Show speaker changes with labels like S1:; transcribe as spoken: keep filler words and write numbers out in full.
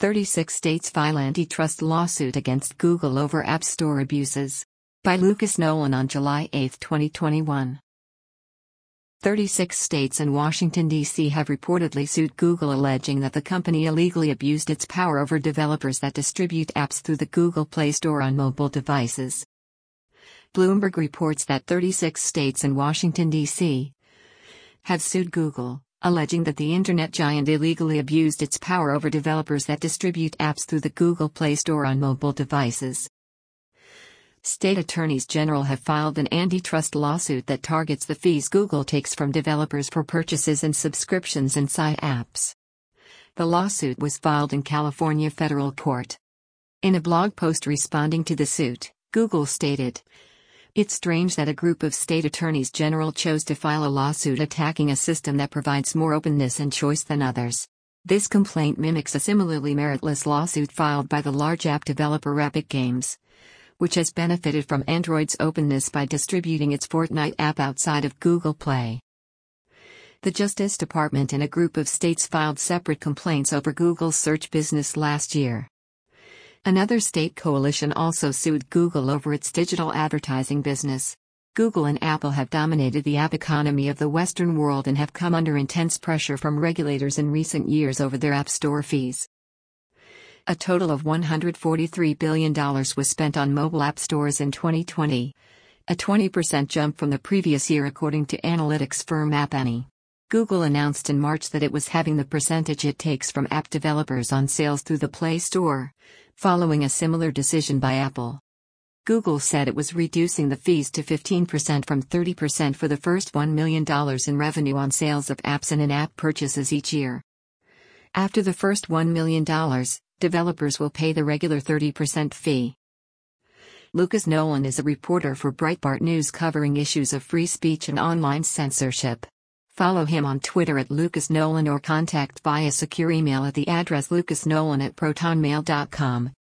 S1: thirty-six states file antitrust lawsuit against Google over App Store abuses. By Lucas Nolan on July eighth, twenty twenty-one. thirty-six states and Washington, D C have reportedly sued Google alleging that the company illegally abused its power over developers that distribute apps through the Google Play Store on mobile devices. Bloomberg reports that thirty-six states and Washington, D C have sued Google, alleging that the internet giant illegally abused its power over developers that distribute apps through the Google Play Store on mobile devices. State attorneys general have filed an antitrust lawsuit that targets the fees Google takes from developers for purchases and subscriptions inside apps. The lawsuit was filed in California federal court. In a blog post responding to the suit, Google stated, "It's strange that a group of state attorneys general chose to file a lawsuit attacking a system that provides more openness and choice than others. This complaint mimics a similarly meritless lawsuit filed by the large app developer Epic Games, which has benefited from Android's openness by distributing its Fortnite app outside of Google Play." The Justice Department and a group of states filed separate complaints over Google's search business last year. Another state coalition also sued Google over its digital advertising business. Google and Apple have dominated the app economy of the Western world and have come under intense pressure from regulators in recent years over their App Store fees. A total of one hundred forty-three billion dollars was spent on mobile app stores in twenty twenty, a twenty percent jump from the previous year according to analytics firm App Annie. Google announced in March that it was halving the percentage it takes from app developers on sales through the Play Store, following a similar decision by Apple. Google said it was reducing the fees to fifteen percent from thirty percent for the first one million dollars in revenue on sales of apps and in-app purchases each year. After the first one million dollars, developers will pay the regular thirty percent fee. Lucas Nolan is a reporter for Breitbart News covering issues of free speech and online censorship. Follow him on Twitter at Lucas Nolan or contact via secure email at the address lucasnolan at protonmail dot com.